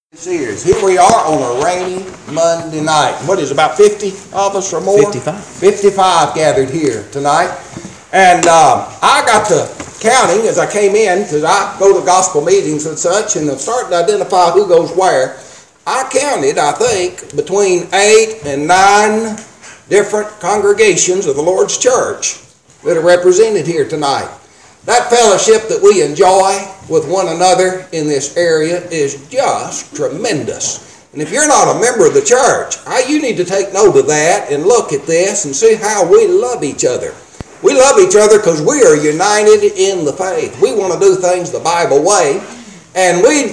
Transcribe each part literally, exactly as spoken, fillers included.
Sears. Here we are on a rainy Monday night. What is about fifty of us or more? fifty-five. fifty-five gathered here tonight. And uh, I got to counting as I came in, because I go to gospel meetings and such, and I'm starting to identify who goes where. I counted, I think, between eight and nine different congregations of the Lord's church that are represented here tonight. That fellowship that we enjoy with one another in this area is just tremendous. And if you're not a member of the church, I, you need to take note of that and look at this and see how we love each other. We love each other because we are united in the faith. We want to do things the Bible way. And we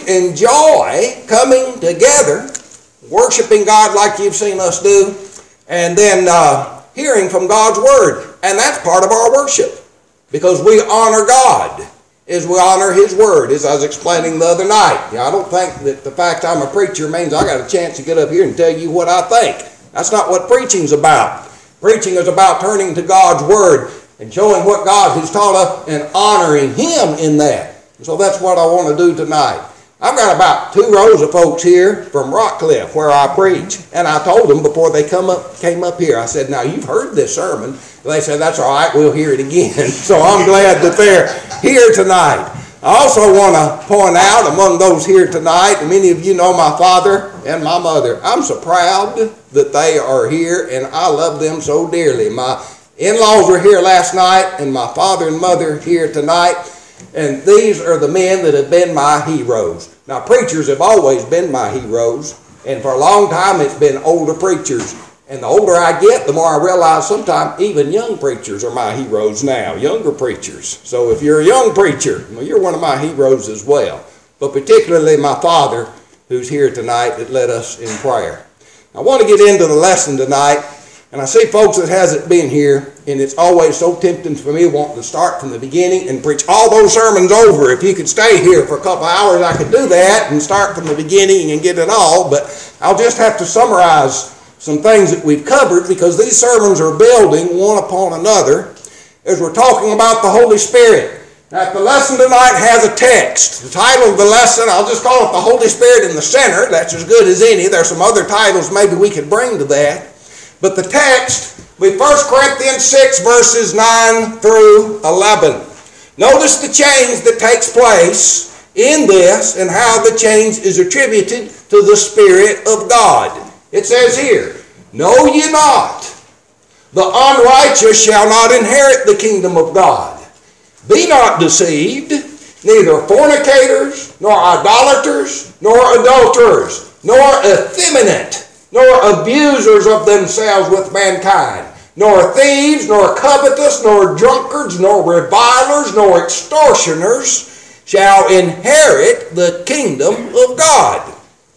enjoy coming together, worshiping God like you've seen us do, and then uh, hearing from God's Word. And that's part of our worship. Because we honor God as we honor His Word, as I was explaining the other night. You know, I don't think that the fact I'm a preacher means I got a chance to get up here and tell you what I think. That's not what preaching's about. Preaching is about turning to God's Word and showing what God has taught us and honoring Him in that. And so that's what I want to do tonight. I've got about two rows of folks here from Rockcliffe where I preach. And I told them before they come up, came up here, I said, now you've heard this sermon. They said, that's all right, we'll hear it again. So I'm glad that they're here tonight. I also want to point out among those here tonight, and many of you know my father and my mother. I'm so proud that they are here, and I love them so dearly. My in-laws were here last night, and my father and mother here tonight. And these are the men that have been my heroes. Now, preachers have always been my heroes, and for a long time it's been older preachers. And the older I get, the more I realize sometimes even young preachers are my heroes now, younger preachers. So if you're a young preacher, well, you're one of my heroes as well. But particularly my father, who's here tonight, that led us in prayer. I want to get into the lesson tonight, and I see folks that hasn't been here, and it's always so tempting for me wanting to start from the beginning and preach all those sermons over. If you could stay here for a couple hours, I could do that and start from the beginning and get it all, but I'll just have to summarize some things that we've covered because these sermons are building one upon another as we're talking about the Holy Spirit. Now, the lesson tonight has a text. The title of the lesson, I'll just call it the Holy Spirit in the Center. That's as good as any. There's some other titles maybe we could bring to that. But the text, we First Corinthians six, verses nine through eleven. Notice the change that takes place in this and how the change is attributed to the Spirit of God. It says here, know ye not, the unrighteous shall not inherit the kingdom of God. Be not deceived, neither fornicators, nor idolaters, nor adulterers, nor effeminate, nor abusers of themselves with mankind, nor thieves, nor covetous, nor drunkards, nor revilers, nor extortioners shall inherit the kingdom of God.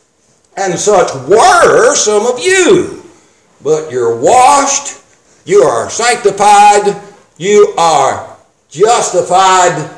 And such were some of you. But you're washed, you are sanctified, you are justified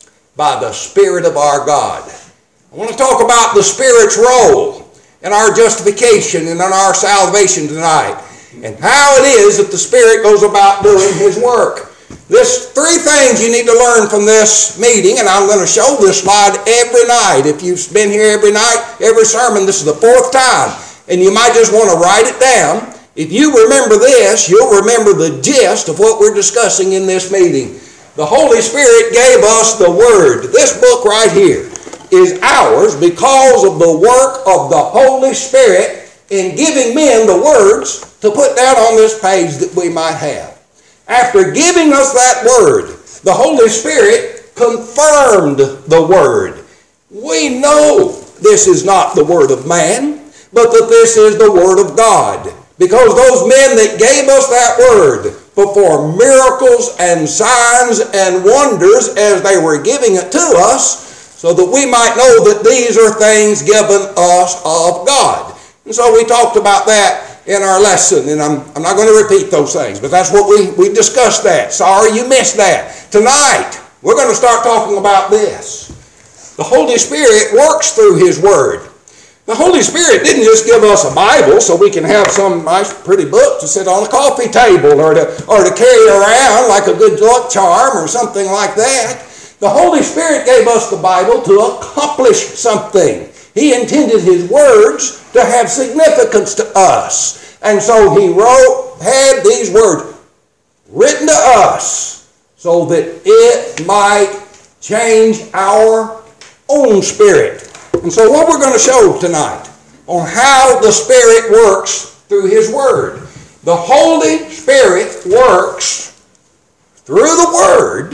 by the Spirit of our God. I want to talk about the Spirit's role in our justification and in our salvation tonight, and how it is that the Spirit goes about doing His work. There's three things you need to learn from this meeting, and I'm going to show this slide every night. If you've been here every night, every sermon, this is the fourth time, and you might just want to write it down. If you remember this, you'll remember the gist of what we're discussing in this meeting. The Holy Spirit gave us the Word. This book right here is ours because of the work of the Holy Spirit in giving men the words to put down on this page that we might have. After giving us that Word, the Holy Spirit confirmed the Word. We know this is not the Word of man, but that this is the Word of God. Because those men that gave us that Word performed miracles and signs and wonders as they were giving it to us, so that we might know that these are things given us of God. And so we talked about that in our lesson, and I'm, I'm not going to repeat those things, but that's what we, we discussed that. Sorry you missed that. Tonight, we're going to start talking about this. The Holy Spirit works through His Word. The Holy Spirit didn't just give us a Bible so we can have some nice pretty book to sit on a coffee table or to, or to carry around like a good luck charm or something like that. The Holy Spirit gave us the Bible to accomplish something. He intended his words to have significance to us. And so he wrote, had these words written to us so that it might change our own spirit. And so what we're going to show tonight on how the Spirit works through his word. The Holy Spirit works through the word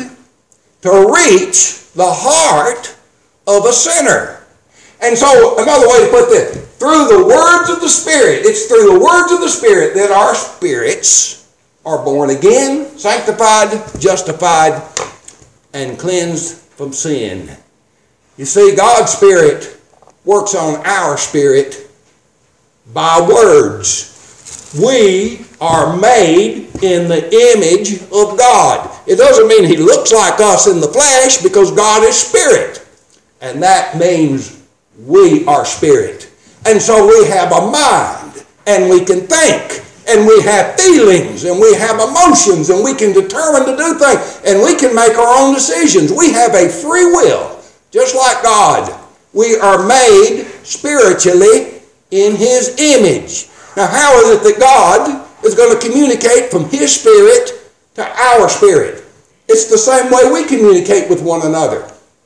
to reach the heart of a sinner. And so another way to put this, through the words of the Spirit, it's through the words of the Spirit that our spirits are born again, sanctified, justified, and cleansed from sin. You see, God's Spirit works on our spirit by words. We are made in the image of God. It doesn't mean he looks like us in the flesh, because God is spirit. And that means we are spirit. And so we have a mind, and we can think, and we have feelings, and we have emotions, and we can determine to do things, and we can make our own decisions. We have a free will, just like God. We are made spiritually in his image. Now, how is it that God is going to communicate from his spirit to our spirit? It's the same way we communicate with one another.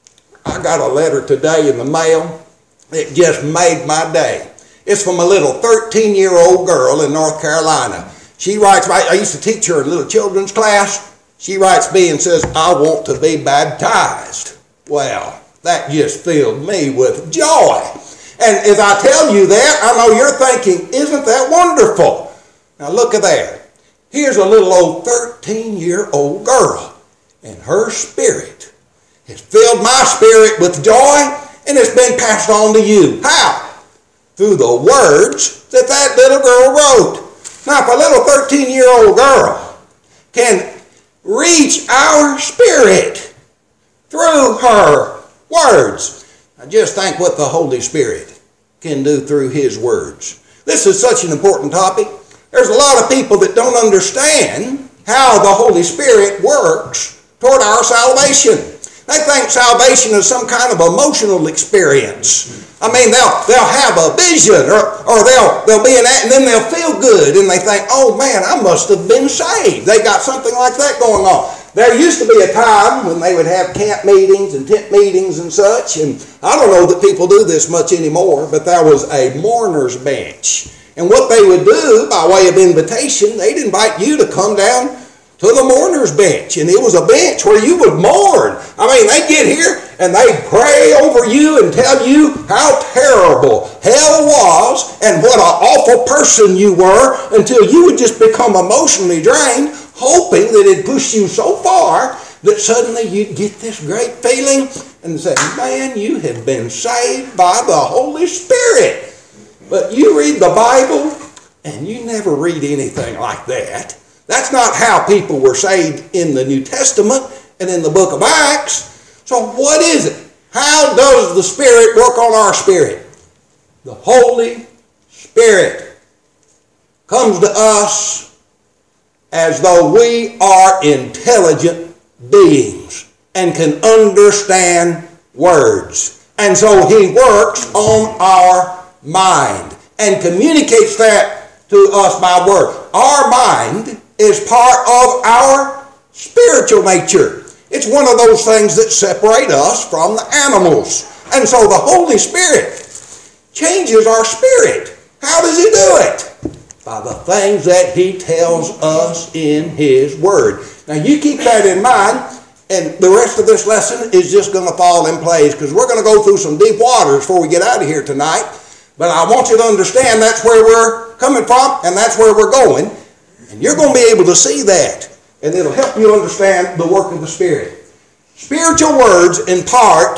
I got a letter today in the mail. It just made my day. It's from a little thirteen-year-old girl in North Carolina. She writes, I used to teach her in a little children's class. She writes me and says, I want to be baptized. Well, that just filled me with joy. And as I tell you that, I know you're thinking, isn't that wonderful? Now look at that. Here's a little old thirteen-year-old girl, and her spirit has filled my spirit with joy, and it's been passed on to you. How? Through the words that that little girl wrote. Now, if a little thirteen-year-old girl can reach our spirit through her words, I just think what the Holy Spirit can do through his words. This is such an important topic. There's a lot of people that don't understand how the Holy Spirit works toward our salvation. They think salvation is some kind of emotional experience. I mean, they'll, they'll have a vision, or, or they'll, they'll be in that, and then they'll feel good, and they think, oh man, I must have been saved. They got something like that going on. There used to be a time when they would have camp meetings and tent meetings and such, and I don't know that people do this much anymore, but there was a mourner's bench. And what they would do by way of invitation, they'd invite you to come down to the mourner's bench. And it was a bench where you would mourn. I mean, they'd get here and they'd pray over you and tell you how terrible hell was and what an awful person you were, until you would just become emotionally drained, hoping that it pushed you so far that suddenly you'd get this great feeling and say, man, you have been saved by the Holy Spirit. But you read the Bible and you never read anything like that. That's not how people were saved in the New Testament and in the book of Acts. So what is it? How does the Spirit work on our spirit? The Holy Spirit comes to us as though we are intelligent beings and can understand words. And so he works on our mind and communicates that to us by word. Our mind is part of our spiritual nature. It's one of those things that separate us from the animals. And so the Holy Spirit changes our spirit. How does he do it? By the things that he tells us in his word. Now you keep that in mind, and the rest of this lesson is just going to fall in place, because we're going to go through some deep waters before we get out of here tonight. But I want you to understand that's where we're coming from, and that's where we're going. And you're going to be able to see that. And it'll help you understand the work of the Spirit. Spiritual words impart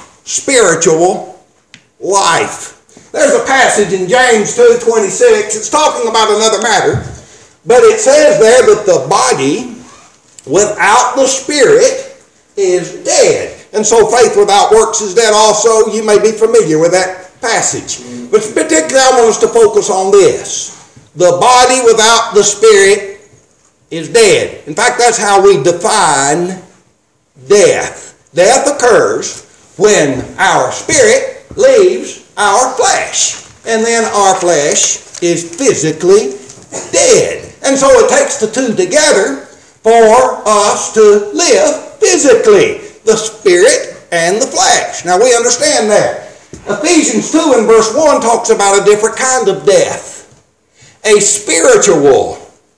spiritual life. There's a passage in James two twenty-six. It's talking about another matter. But it says there that the body without the Spirit is dead. And so faith without works is dead also. You may be familiar with that passage. But particularly I want us to focus on this. The body without the Spirit is dead. In fact, that's how we define death. Death occurs when our spirit leaves our flesh. And then our flesh is physically dead. And so it takes the two together for us to live physically, the spirit and the flesh. Now we understand that. Ephesians two and verse one talks about a different kind of death, a spiritual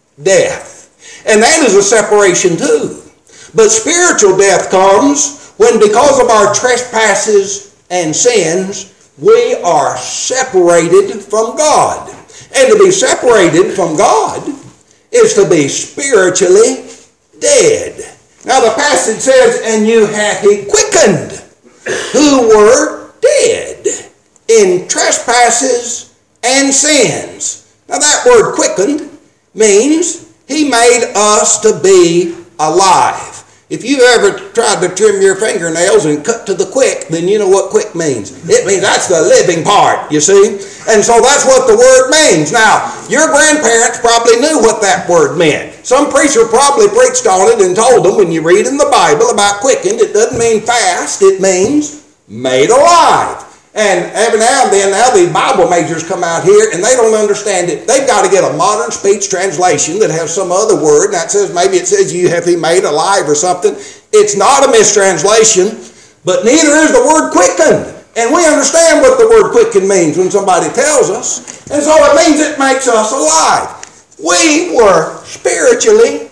death. And that is a separation too. But spiritual death comes when, because of our trespasses and sins, we are separated from God. And to be separated from God is to be spiritually dead. Now the passage says, and you hath he quickened who were dead in trespasses and sins. Now that word quickened means he made us to be alive. If you've ever tried to trim your fingernails and cut to the quick, then you know what quick means. It means that's the living part, you see. And so that's what the word means. Now, your grandparents probably knew what that word meant. Some preacher probably preached on it and told them, when you read in the Bible about quickened, it doesn't mean fast, it means made alive. And every now and then, now the Bible majors come out here and they don't understand it. They've got to get a modern speech translation that has some other word, and that says, maybe it says you have he made alive or something. It's not a mistranslation, but neither is the word quickened. And we understand what the word quicken means when somebody tells us. And so it means it makes us alive. We were spiritually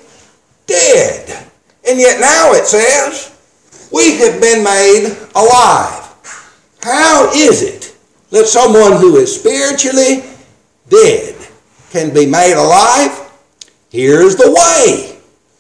dead. And yet now it says, we have been made alive. How is it that someone who is spiritually dead can be made alive? Here's the way.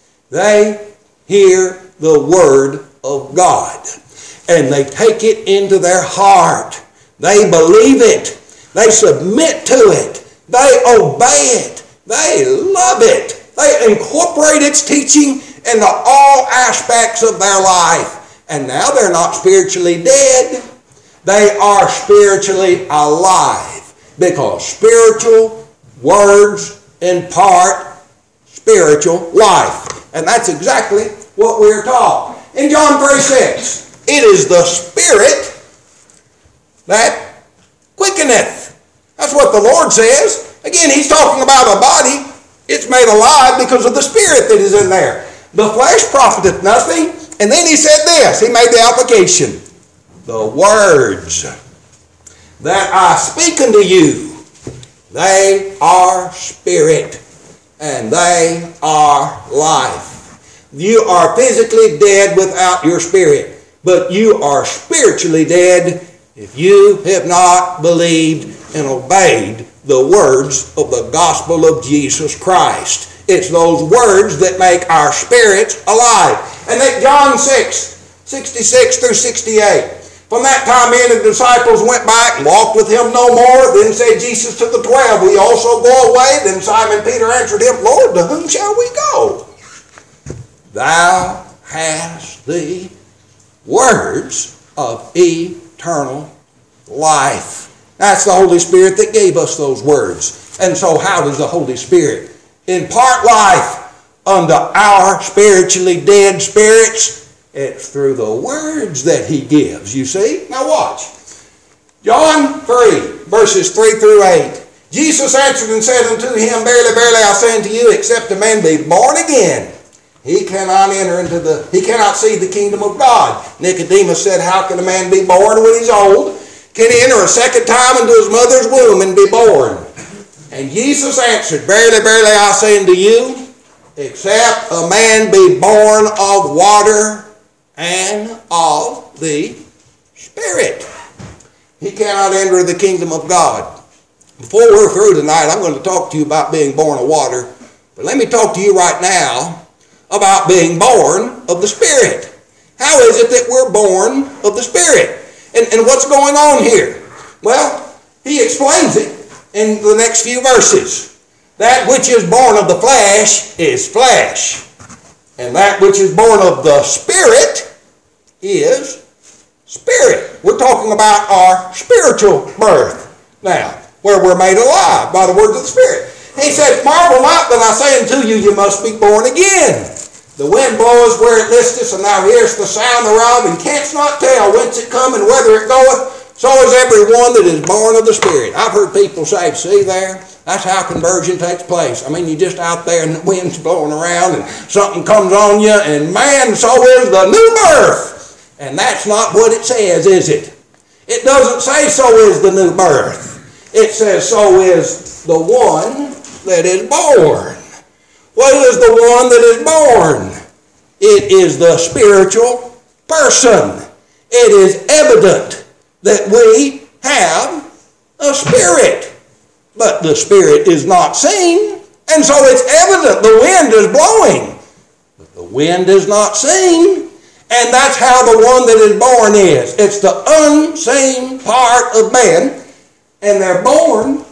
They hear the word of God, and they take it into their heart. They believe it. They submit to it. They obey it. They love it. They incorporate its teaching into all aspects of their life. And now they're not spiritually dead. They are spiritually alive, because spiritual words impart spiritual life. And that's exactly what we're taught. In John three six, it is the Spirit that quickeneth. That's what the Lord says. Again, he's talking about a body. It's made alive because of the Spirit that is in there. The flesh profiteth nothing. And then he said this. He made the application. The words that I speak unto you, they are spirit and they are life. You are physically dead without your spirit, but you are spiritually dead if you have not believed and obeyed the words of the gospel of Jesus Christ. It's those words that make our spirits alive. And that John six, sixty-six through sixty-eight. From that time in, the disciples went back and walked with him no more. Then said Jesus to the twelve, we also go away? Then Simon Peter answered him, Lord, to whom shall we go? Thou hast the words of eternal life. That's the Holy Spirit that gave us those words. And so how does the Holy Spirit impart life unto our spiritually dead spirits? It's through the words that he gives, you see. Now watch. John three, verses three through eight. Jesus answered and said unto him, Verily, verily, I say unto you, except a man be born again, he cannot enter into the, he cannot see the kingdom of God. Nicodemus said, how can a man be born when he's old? Can he enter a second time into his mother's womb and be born? And Jesus answered, Verily, verily, I say unto you, except a man be born of water and of the Spirit, he cannot enter the kingdom of God. Before we're through tonight, I'm going to talk to you about being born of water. But let me talk to you right now about being born of the Spirit. How is it that we're born of the Spirit? And, and what's going on here? Well, he explains it in the next few verses. That which is born of the flesh is flesh. And that which is born of the Spirit is spirit. We're talking about our spiritual birth now, where we're made alive by the words of the Spirit. He said, Marvel not that I say unto you, you must be born again. The wind blows where it listeth, and thou hearest the sound thereof, and canst not tell whence it come and whither it goeth. So is everyone that is born of the Spirit. I've heard people say, see there, that's how conversion takes place. I mean, you're just out there and the wind's blowing around and something comes on you, and man, so is the new birth. And that's not what it says, is it? It doesn't say so is the new birth. It says so is the one that is born. What is the one that is born? It is the spiritual person. It is evident that we have a spirit. But the spirit is not seen. And so it's evident the wind is blowing. But the wind is not seen. And that's how the one that is born is. It's the unseen part of man. And they're born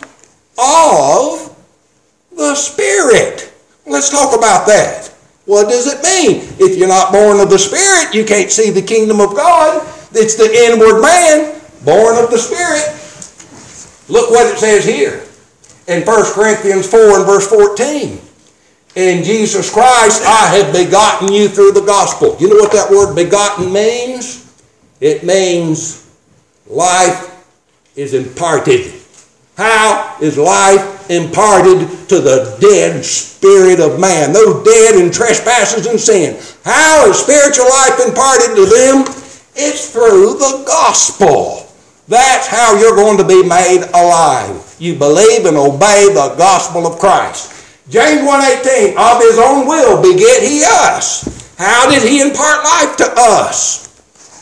of the Spirit. Let's talk about that. What does it mean? If you're not born of the Spirit, you can't see the kingdom of God. It's the inward man, born of the Spirit. Look what it says here in First Corinthians four and verse fourteen. In Jesus Christ, I have begotten you through the gospel. You know what that word begotten means? It means life is imparted. How is life imparted to the dead spirit of man? Those dead in trespasses and sin. How is spiritual life imparted to them? It's through the gospel. That's how you're going to be made alive. You believe and obey the gospel of Christ. James one eighteen, of his own will beget he us. How did he impart life to us?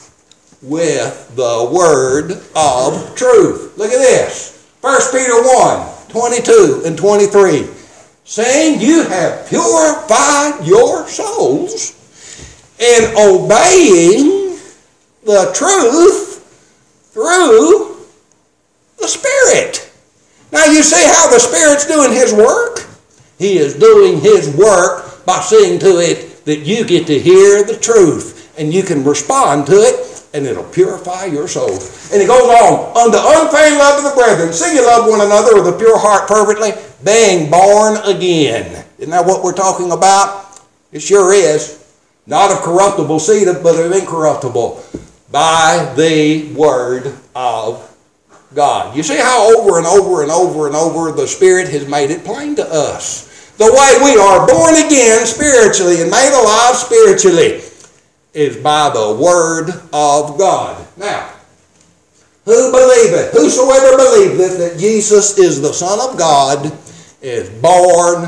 With the word of truth. Look at this. First Peter one, twenty-two and twenty-three. Saying you have purified your souls in obeying the truth through the Spirit. Now you see how the Spirit's doing his work? He is doing his work by seeing to it that you get to hear the truth and you can respond to it, and it'll purify your soul. And it goes on, unto unfeigned love of the brethren, see you love one another with a pure heart fervently, being born again. Isn't that what we're talking about? It sure is. Not of corruptible seed, but of incorruptible, by the word of God. You see how over and over and over and over the Spirit has made it plain to us. The way we are born again spiritually and made alive spiritually is by the word of God. Now, who believeth, whosoever believeth that Jesus is the Son of God is born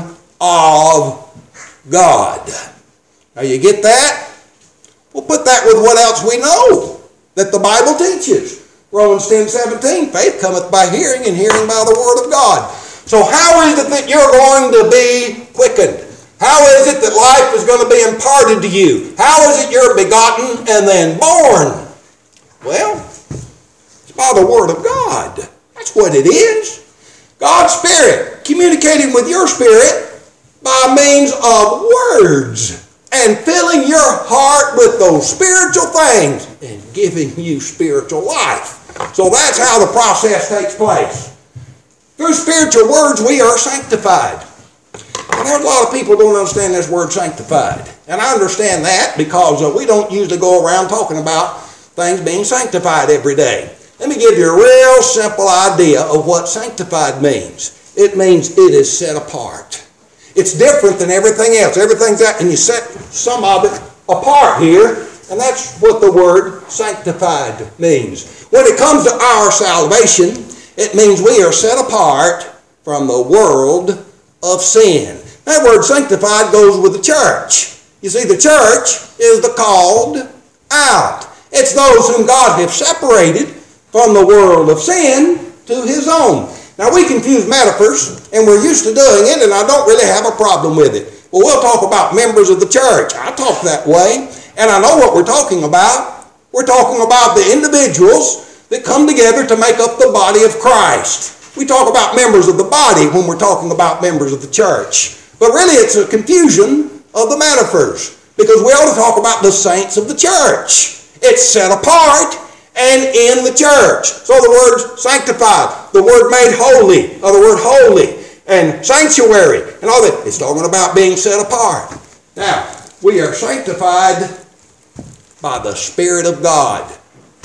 of God. Now you get that? We'll put that with what else we know that the Bible teaches. Romans ten seventeen, faith cometh by hearing, and hearing by the word of God. So how is it that you're going to be quickened? How is it that life is going to be imparted to you? How is it you're begotten and then born? Well, it's by the word of God. That's what it is. God's Spirit communicating with your spirit by means of words and filling your heart with those spiritual things and giving you spiritual life. So that's how the process takes place. Through spiritual words, we are sanctified. And there's a lot of people who don't understand this word sanctified. And I understand that because uh, we don't usually go around talking about things being sanctified every day. Let me give you a real simple idea of what sanctified means. It means it is set apart. It's different than everything else. Everything's out, and you set some of it apart here, and that's what the word sanctified means. When it comes to our salvation, it means we are set apart from the world of sin. That word sanctified goes with the church. You see, the church is the called out. It's those whom God has separated from the world of sin to his own. Now, we confuse metaphors, and we're used to doing it, and I don't really have a problem with it. But we'll talk about members of the church. I talk that way, and I know what we're talking about. We're talking about the individuals that come together to make up the body of Christ. We talk about members of the body when we're talking about members of the church. But really, it's a confusion of the metaphors, because we ought to talk about the saints of the church. It's set apart and in the church. So the word sanctified, the word made holy, or the word holy, and sanctuary, and all that, it's talking about being set apart. Now, we are sanctified by the Spirit of God.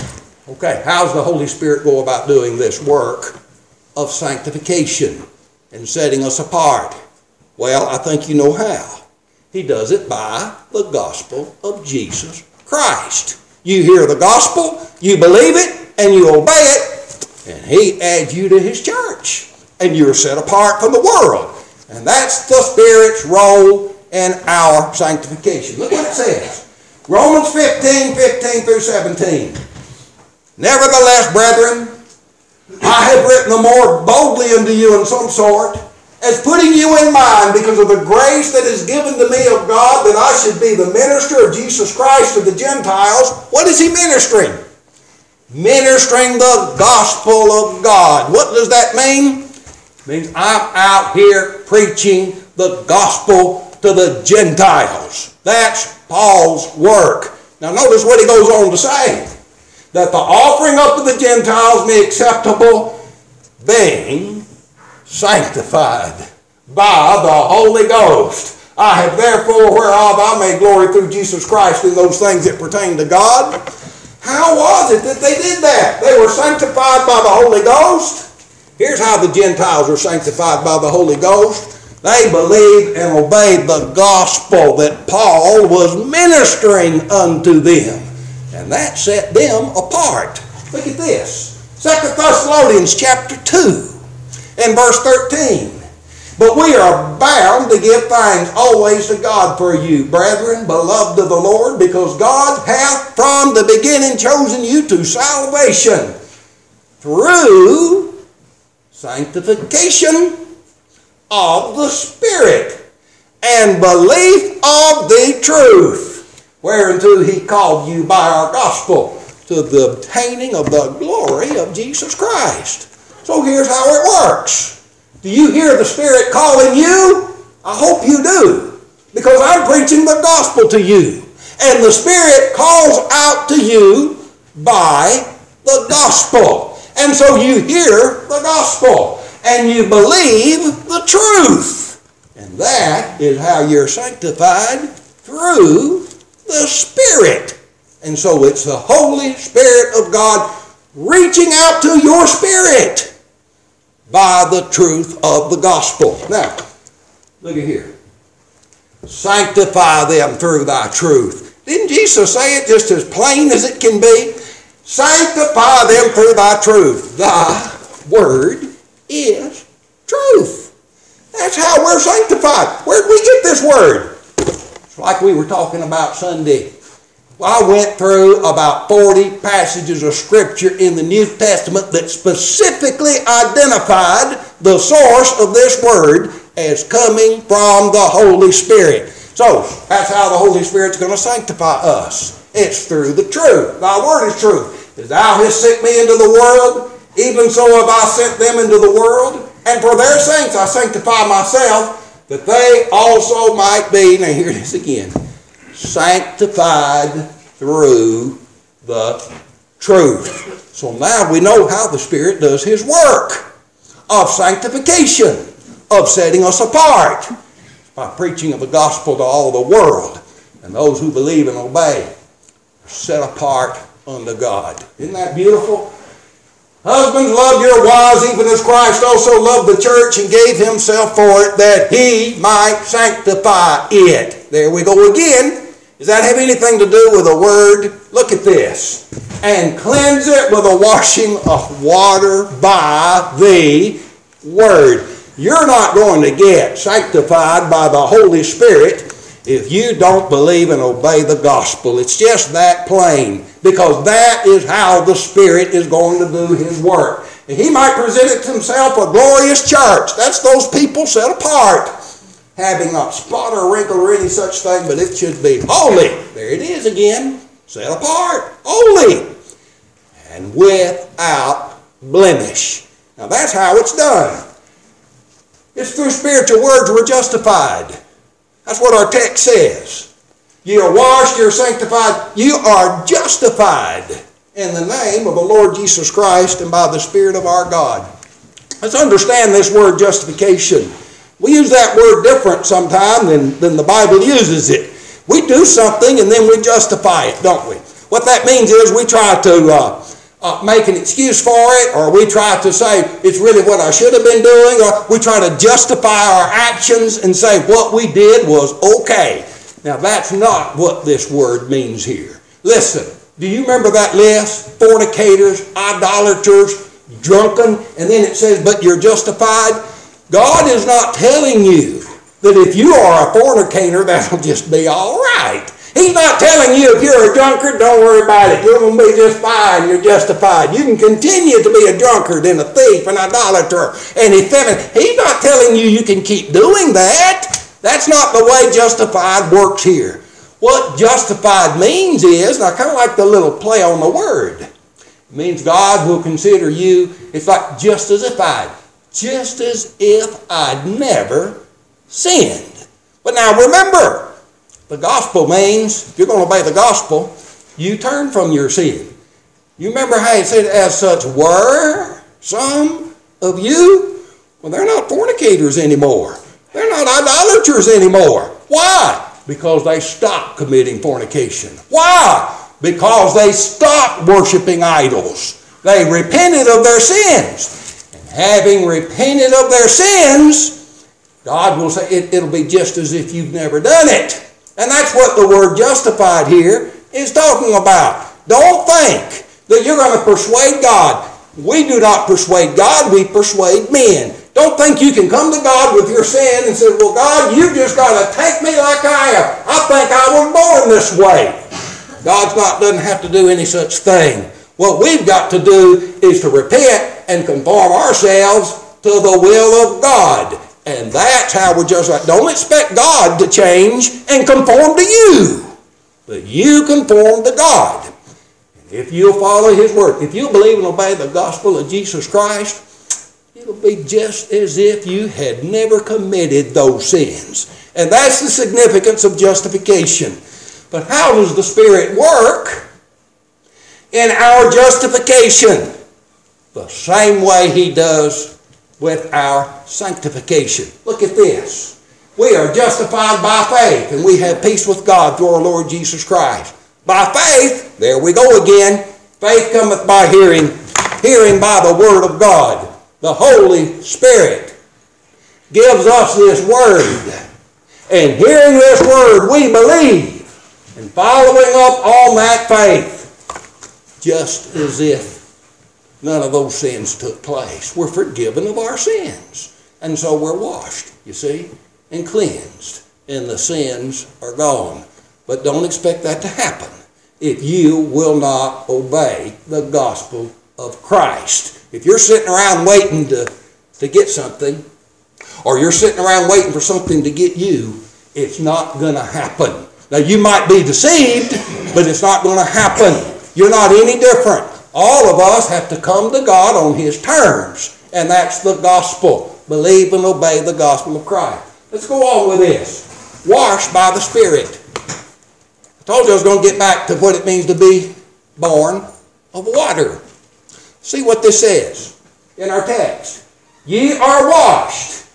Okay, how's the Holy Spirit go about doing this work of sanctification and setting us apart? Well, I think you know how. He does it by the gospel of Jesus Christ. You hear the gospel, you believe it, and you obey it, and he adds you to his church. And you're set apart from the world. And that's the Spirit's role in our sanctification. Look what it says. Romans fifteen, fifteen through seventeen. Nevertheless, brethren, I have written the more boldly unto you in some sort, as putting you in mind because of the grace that is given to me of God, that I should be the minister of Jesus Christ to the Gentiles. What is he ministering? Ministering the gospel of God. What does that mean? It means I'm out here preaching the gospel to the Gentiles. That's Paul's work. Now notice what he goes on to say. That the offering up of the Gentiles be acceptable, being sanctified by the Holy Ghost. I have therefore, whereof I may glory through Jesus Christ in those things that pertain to God. How was it that they did that? They were sanctified by the Holy Ghost. Here's how the Gentiles are sanctified by the Holy Ghost. They believed and obeyed the gospel that Paul was ministering unto them. And that set them apart. Look at this. Second Thessalonians chapter two and verse thirteen. But we are bound to give thanks always to God for you, brethren, beloved of the Lord, because God hath from the beginning chosen you to salvation through sanctification of the Spirit and belief of the truth, whereunto he called you by our gospel to the obtaining of the glory of Jesus Christ. So here's how it works. Do you hear the Spirit calling you? I hope you do, because I'm preaching the gospel to you. And the Spirit calls out to you by the gospel. And so you hear the gospel, and you believe the truth. And that is how you're sanctified, through the Spirit. And so it's the Holy Spirit of God reaching out to your spirit by the truth of the gospel. Now, look at here. Sanctify them through thy truth. Didn't Jesus say it just as plain as it can be? Sanctify them through thy truth. Thy word is truth. That's how we're sanctified. Where did we get this word? It's like we were talking about Sunday. Well, I went through about forty passages of Scripture in the New Testament that specifically identified the source of this word as coming from the Holy Spirit. So, that's how the Holy Spirit's going to sanctify us. It's through the truth. Thy word is truth. As thou hast sent me into the world, even so have I sent them into the world. And for their sakes I sanctify myself, that they also might be, now here it is again, sanctified through the truth. So now we know how the Spirit does his work of sanctification, of setting us apart by preaching of the gospel to all the world. And those who believe and obey are set apart unto God. Isn't that beautiful? Husbands, love your wives, even as Christ also loved the church and gave himself for it, that he might sanctify it. There we go again. Does that have anything to do with a word? Look at this. And cleanse it with a washing of water by the word. You're not going to get sanctified by the Holy Spirit if you don't believe and obey the gospel. It's just that plain, because that is how the Spirit is going to do his work. And he might present it to himself a glorious church. That's those people set apart, having not spot or wrinkle or any such thing, but it should be holy. There it is again. Set apart. Holy. And without blemish. Now that's how it's done. It's through spiritual words we're justified. That's what our text says. You are washed, you're sanctified, you are justified in the name of the Lord Jesus Christ and by the Spirit of our God. Let's understand this word justification. We use that word different sometimes than, than the Bible uses it. We do something and then we justify it, don't we? What that means is we try to uh, uh, make an excuse for it, or we try to say it's really what I should have been doing, or we try to justify our actions and say what we did was okay. Now that's not what this word means here. Listen, do you remember that list? Fornicators, idolaters, drunken, and then it says, but you're justified. God is not telling you that if you are a fornicator, that'll just be all right. He's not telling you if you're a drunkard, don't worry about it. You're going to be just fine. You're justified. You can continue to be a drunkard and a thief and idolater and effeminate. He's not telling you you can keep doing that. That's not the way justified works here. What justified means is, and I kind of like the little play on the word. It means God will consider you, it's like just as if I'd, just as if I'd never sinned. But now remember, the gospel means, if you're going to obey the gospel, you turn from your sin. You remember how it said, as such were some of you? Well, they're not fornicators anymore. They're not idolaters anymore. Why? Because they stopped committing fornication. Why? Because they stopped worshiping idols. They repented of their sins. And having repented of their sins, God will say it, it'll be just as if you've never done it. And that's what the word justified here is talking about. Don't think that you're going to persuade God. We do not persuade God, we persuade men. Don't think you can come to God with your sin and say, well, God, you've just got to take me like I am. I think I was born this way. God's not doesn't have to do any such thing. What we've got to do is to repent and conform ourselves to the will of God. And that's how we're just like, don't expect God to change and conform to you. But you conform to God. And if you'll follow His word, if you'll believe and obey the gospel of Jesus Christ, it'll be just as if you had never committed those sins. And that's the significance of justification. But how does the Spirit work in our justification? The same way He does with our sanctification. Look at this. We are justified by faith, and we have peace with God through our Lord Jesus Christ. By faith, there we go again. Faith cometh by hearing, hearing by the word of God. The Holy Spirit gives us this word. And hearing this word, we believe. And following up on that faith, just as if none of those sins took place. We're forgiven of our sins. And so we're washed, you see, and cleansed. And the sins are gone. But don't expect that to happen if you will not obey the gospel of Christ. If you're sitting around waiting to, to get something, or you're sitting around waiting for something to get you, it's not going to happen. Now, you might be deceived, but it's not going to happen. You're not any different. All of us have to come to God on His terms, and that's the gospel. Believe and obey the gospel of Christ. Let's go on with this. Washed by the Spirit. I told you I was going to get back to what it means to be born of water. See what this says in our text. Ye are washed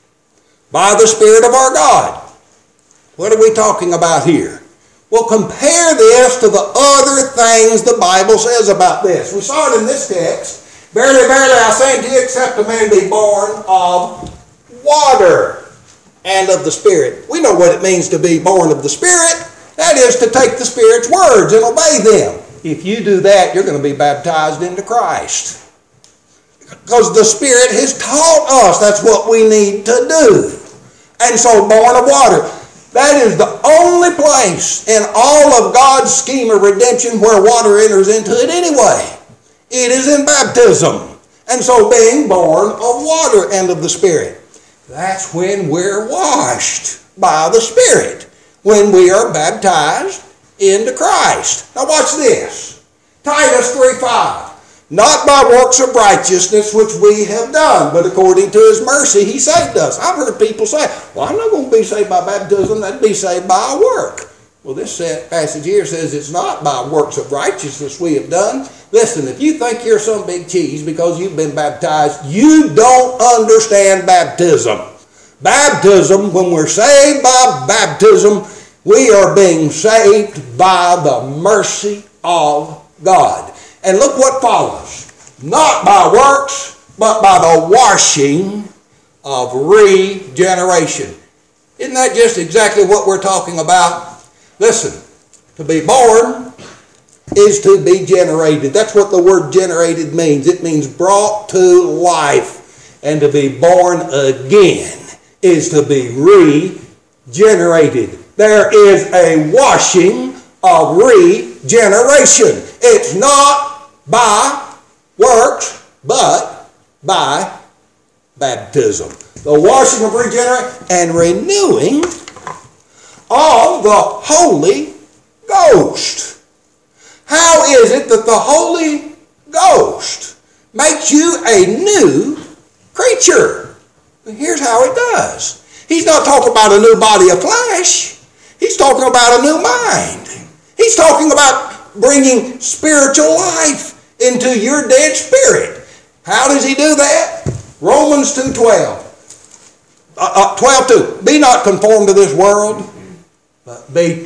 by the Spirit of our God. What are we talking about here? Well, compare this to the other things the Bible says about this. We saw it in this text. Verily, verily, I say unto you, except a man be born of water and of the Spirit. We know what it means to be born of the Spirit. That is to take the Spirit's words and obey them. If you do that, you're going to be baptized into Christ. Because the Spirit has taught us that's what we need to do. And so, born of water. That is the only place in all of God's scheme of redemption where water enters into it anyway. It is in baptism. And so being born of water and of the Spirit. That's when we're washed by the Spirit. When we are baptized into Christ. Now watch this. Titus three five. Not by works of righteousness which we have done, but according to His mercy He saved us. I've heard people say, well, I'm not going to be saved by baptism, that'd be saved by a work. Well, this passage here says it's not by works of righteousness we have done. Listen, if you think you're some big cheese because you've been baptized, you don't understand baptism. Baptism, when we're saved by baptism, we are being saved by the mercy of God. And look what follows. Not by works, but by the washing of regeneration. Isn't that just exactly what we're talking about? Listen, to be born is to be generated. That's what the word generated means. It means brought to life. And to be born again is to be regenerated. There is a washing of regeneration. It's not by works, but by baptism. The washing of regeneration and renewing of the Holy Ghost. How is it that the Holy Ghost makes you a new creature? Here's how it does. He's not talking about a new body of flesh. He's talking about a new mind. He's talking about bringing spiritual life into your dead spirit. How does he do that? Romans two twelve. Uh, uh, twelve two. Be not conformed to this world, but be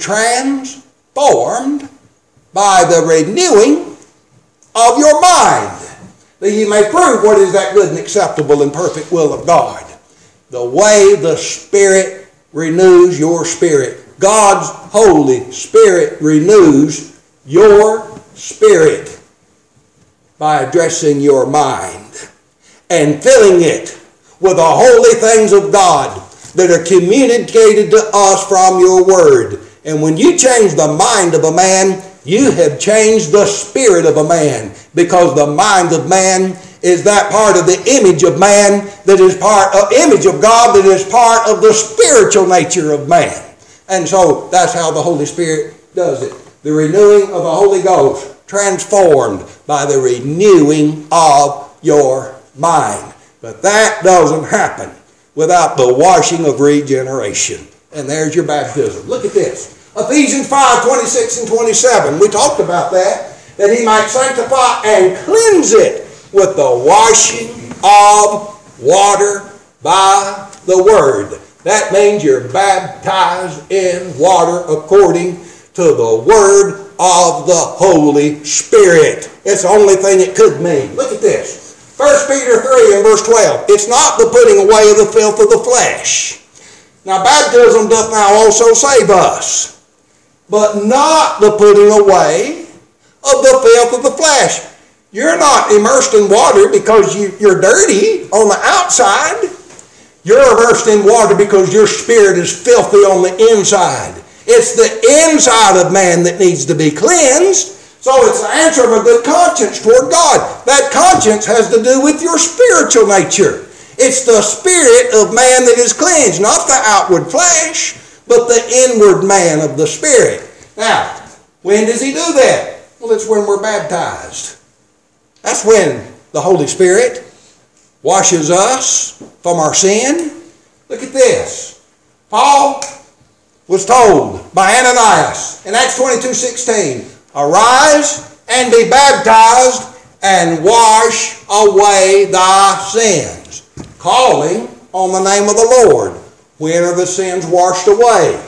transformed by the renewing of your mind, that ye may prove what is that good and acceptable and perfect will of God. The way the Spirit renews your spirit. God's Holy Spirit renews your spirit by addressing your mind and filling it with the holy things of God that are communicated to us from your word. And when you change the mind of a man, you have changed the spirit of a man, because the mind of man is that part of the image of man that is part of image of God that is part of the spiritual nature of man. And so that's how the Holy Spirit does it. The renewing of the Holy Ghost, transformed by the renewing of your mind. But that doesn't happen without the washing of regeneration. And there's your baptism. Look at this. Ephesians five twenty-six and twenty-seven. We talked about that. That he might sanctify and cleanse it with the washing of water by the word. That means you're baptized in water according to the word of the Holy Spirit. It's the only thing it could mean. Look at this. First Peter three and verse twelve. It's not the putting away of the filth of the flesh. Now baptism doth now also save us, but not the putting away of the filth of the flesh. You're not immersed in water because you, you're dirty on the outside. You're immersed in water because your spirit is filthy on the inside. It's the inside of man that needs to be cleansed. So it's the answer of a good conscience toward God. That conscience has to do with your spiritual nature. It's the spirit of man that is cleansed, not the outward flesh, but the inward man of the spirit. Now, when does he do that? Well, it's when we're baptized. That's when the Holy Spirit washes us from our sin. Look at this. Paul was told by Ananias in Acts twenty-two sixteen, arise and be baptized and wash away thy sins, calling on the name of the Lord. When are the sins washed away?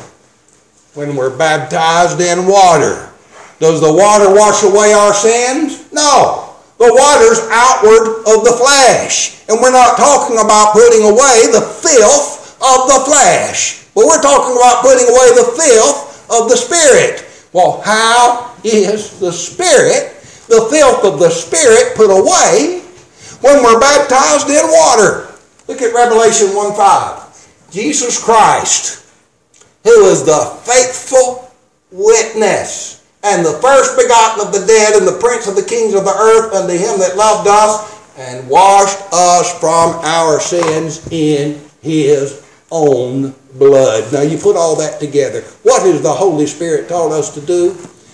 When we're baptized in water. Does the water wash away our sins? No. The water's outward of the flesh. And we're not talking about putting away the filth of the flesh, but we're talking about putting away the filth of the Spirit. Well, how is the Spirit, the filth of the Spirit, put away when we're baptized in water? Look at Revelation one five. Jesus Christ, who is the faithful witness and the first begotten of the dead and the prince of the kings of the earth, unto him that loved us and washed us from our sins in his own blood. Now you put all that together. What has the Holy Spirit taught us to do?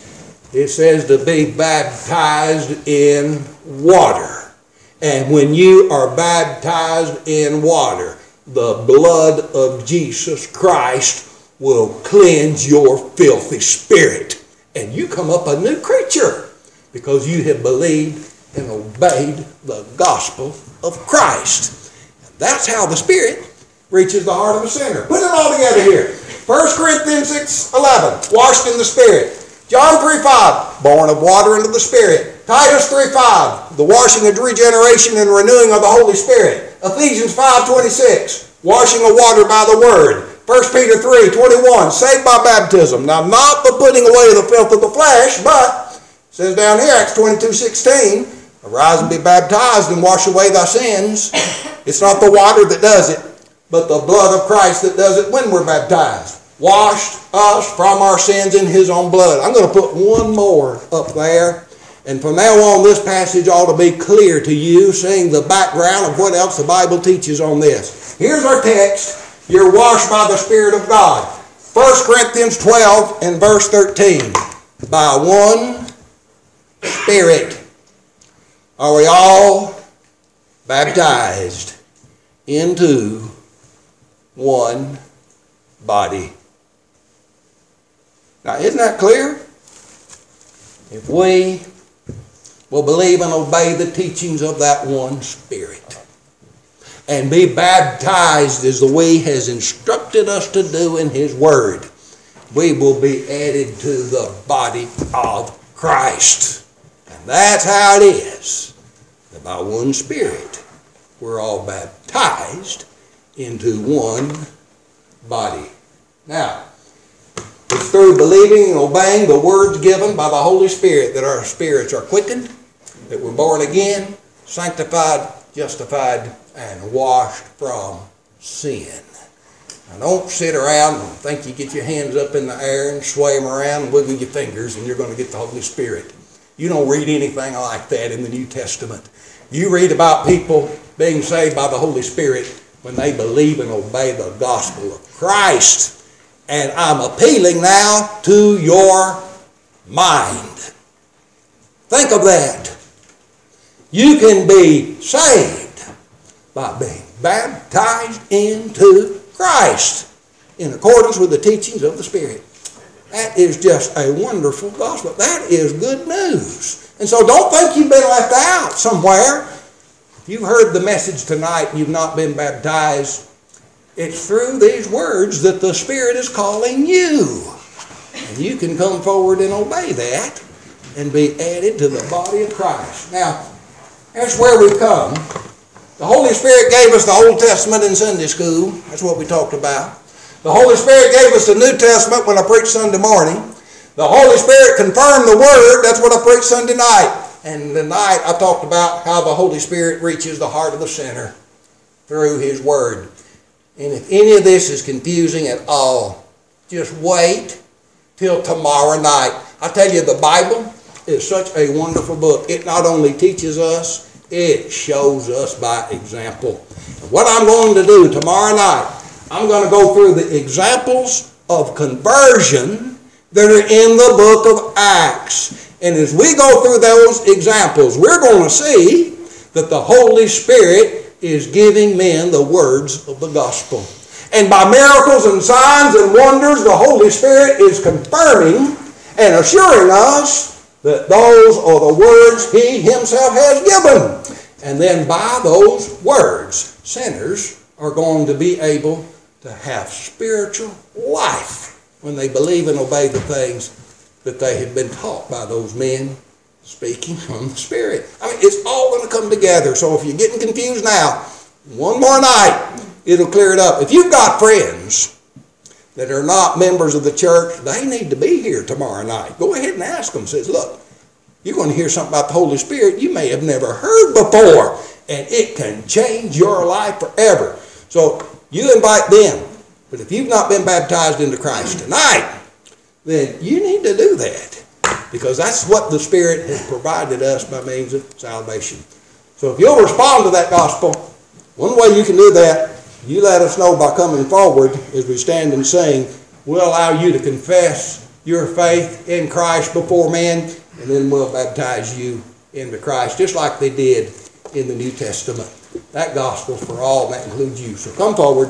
It says to be baptized in water. And when you are baptized in water, the blood of Jesus Christ will cleanse your filthy spirit. And you come up a new creature because you have believed and obeyed the gospel of Christ. And that's how the Spirit reaches the heart of a sinner. Put it all together here. First Corinthians six eleven, washed in the Spirit. John three five, born of water and of the Spirit. Titus three five, the washing of regeneration and renewing of the Holy Spirit. Ephesians five twenty-six, washing of water by the word. First Peter three twenty-one, saved by baptism. Now, not the putting away the filth of the flesh, but, it says down here, Acts twenty-two sixteen, arise and be baptized and wash away thy sins. It's not the water that does it, but the blood of Christ that does it when we're baptized. Washed us from our sins in his own blood. I'm going to put one more up there. And from now on, this passage ought to be clear to you, seeing the background of what else the Bible teaches on this. Here's our text. You're washed by the Spirit of God. First Corinthians twelve and verse thirteen. By one Spirit are we all baptized into one body. Now, isn't that clear? If we will believe and obey the teachings of that one Spirit and be baptized as the way He has instructed us to do in His Word, we will be added to the body of Christ. And that's how it is, that by one Spirit we're all baptized into one body. Now, it's through believing and obeying the words given by the Holy Spirit that our spirits are quickened, that we're born again, sanctified, justified, and washed from sin. Now, don't sit around and think you get your hands up in the air and sway them around and wiggle your fingers and you're going to get the Holy Spirit. You don't read anything like that in the New Testament. You read about people being saved by the Holy Spirit when they believe and obey the gospel of Christ. And I'm appealing now to your mind. Think of that. You can be saved by being baptized into Christ in accordance with the teachings of the Spirit. That is just a wonderful gospel. That is good news. And so don't think you've been left out somewhere. If you've heard the message tonight and you've not been baptized, it's through these words that the Spirit is calling you. And you can come forward and obey that and be added to the body of Christ. Now, that's where we've come. The Holy Spirit gave us the Old Testament in Sunday school. That's what we talked about. The Holy Spirit gave us the New Testament when I preached Sunday morning. The Holy Spirit confirmed the Word. That's what I preached Sunday night. And tonight I talked about how the Holy Spirit reaches the heart of the sinner through His Word. And if any of this is confusing at all, just wait till tomorrow night. I tell you, the Bible is such a wonderful book. It not only teaches us, it shows us by example. And what I'm going to do tomorrow night, I'm going to go through the examples of conversion that are in the book of Acts. And as we go through those examples, we're going to see that the Holy Spirit is giving men the words of the gospel. And by miracles and signs and wonders, the Holy Spirit is confirming and assuring us that those are the words He Himself has given. And then by those words, sinners are going to be able to have spiritual life when they believe and obey the things that they have been taught by those men speaking from the Spirit. I mean, it's all going to come together. So if you're getting confused now, one more night, it'll clear it up. If you've got friends that are not members of the church, they need to be here tomorrow night. Go ahead and ask them. Says, look, you're going to hear something about the Holy Spirit you may have never heard before, and it can change your life forever. So you invite them. But if you've not been baptized into Christ tonight, then you need to do that, because that's what the Spirit has provided us by means of salvation. So if you'll respond to that gospel, one way you can do that, you let us know by coming forward as we stand and sing. We'll allow you to confess your faith in Christ before men, and then we'll baptize you into Christ, just like they did in the New Testament. That gospel for all, that includes you. So come forward.